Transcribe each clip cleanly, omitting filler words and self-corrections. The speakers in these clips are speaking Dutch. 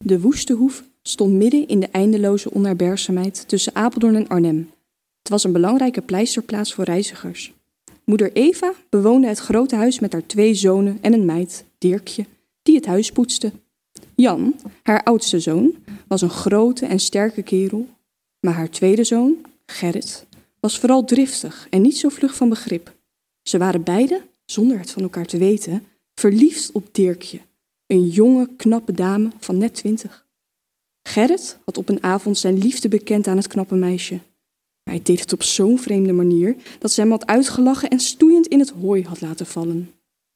De Woeste Hoeve stond midden in de eindeloze onherbergzaamheid tussen Apeldoorn en Arnhem. Het was een belangrijke pleisterplaats voor reizigers. Moeder Eva bewoonde het grote huis met haar 2 zonen en een meid, Dirkje, die het huis poetste. Jan, haar oudste zoon, was een grote en sterke kerel, maar haar tweede zoon, Gerrit, was vooral driftig en niet zo vlug van begrip. Ze waren beiden, zonder het van elkaar te weten, verliefd op Dirkje, een jonge, knappe dame van net 20. Gerrit had op een avond zijn liefde bekend aan het knappe meisje. Hij deed het op zo'n vreemde manier dat ze hem had uitgelachen en stoeiend in het hooi had laten vallen.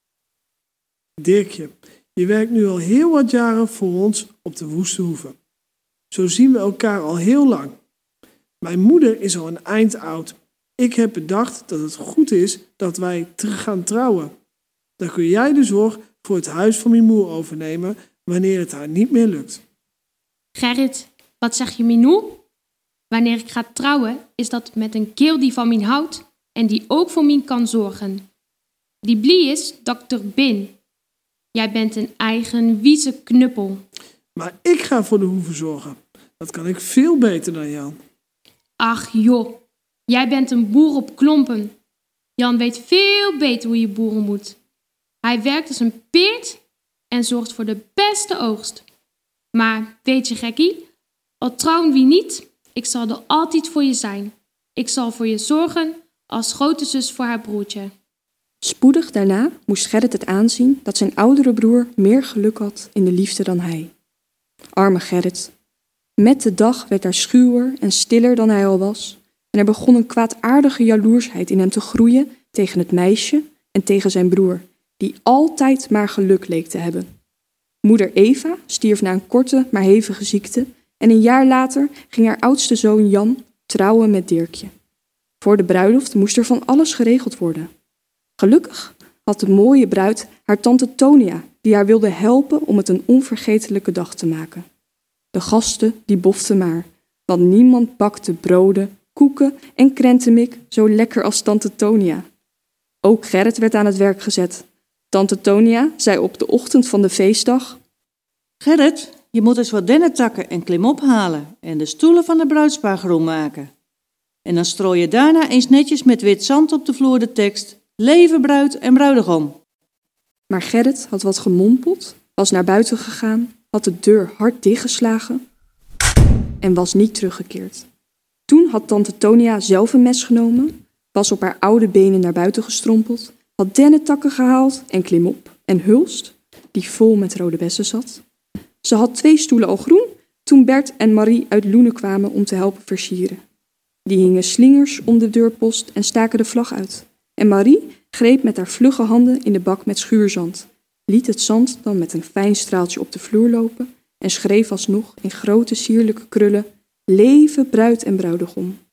Dirkje, je werkt nu al heel wat jaren voor ons op de Woeste Hoeve. Zo zien we elkaar al heel lang. Mijn moeder is al een eind oud. Ik heb bedacht dat het goed is dat wij gaan trouwen. Dan kun jij de zorg voor het huis van mijn moeder overnemen wanneer het haar niet meer lukt. Gerrit, wat zeg je Minou? Wanneer ik ga trouwen, is dat met een keel die van mij houdt en die ook voor mij kan zorgen. Die blie is dokter Bin. Jij bent een eigen wieze knuppel. Maar ik ga voor de hoeve zorgen. Dat kan ik veel beter dan Jan. Ach joh, jij bent een boer op klompen. Jan weet veel beter hoe je boeren moet. Hij werkt als een peert en zorgt voor de beste oogst. Maar weet je gekkie, al trouwen wie niet, ik zal er altijd voor je zijn. Ik zal voor je zorgen als grote zus voor haar broertje. Spoedig daarna moest Gerrit het aanzien dat zijn oudere broer meer geluk had in de liefde dan hij. Arme Gerrit. Met de dag werd hij schuwer en stiller dan hij al was en er begon een kwaadaardige jaloersheid in hem te groeien tegen het meisje en tegen zijn broer, die altijd maar geluk leek te hebben. Moeder Eva stierf na een korte maar hevige ziekte en een jaar later ging haar oudste zoon Jan trouwen met Dirkje. Voor de bruiloft moest er van alles geregeld worden. Gelukkig had de mooie bruid haar tante Tonia, die haar wilde helpen om het een onvergetelijke dag te maken. De gasten die boften maar, want niemand bakte broden, koeken en krentenmik zo lekker als tante Tonia. Ook Gerrit werd aan het werk gezet. Tante Tonia zei op de ochtend van de feestdag: Gerrit, je moet eens wat dennetakken en klimop halen en de stoelen van de bruidspaar groen maken. En dan strooi je daarna eens netjes met wit zand op de vloer de tekst: Leven bruid en bruidegom. Maar Gerrit had wat gemompeld, was naar buiten gegaan, had de deur hard dichtgeslagen en was niet teruggekeerd. Toen had tante Tonia zelf een mes genomen, was op haar oude benen naar buiten gestrompeld, had dennetakken gehaald en klimop en hulst, die vol met rode bessen zat. Ze had 2 stoelen al groen toen Bert en Marie uit Loenen kwamen om te helpen versieren. Die hingen slingers om de deurpost en staken de vlag uit. En Marie greep met haar vlugge handen in de bak met schuurzand, liet het zand dan met een fijn straaltje op de vloer lopen en schreef alsnog in grote sierlijke krullen: Leven bruid en bruidegom.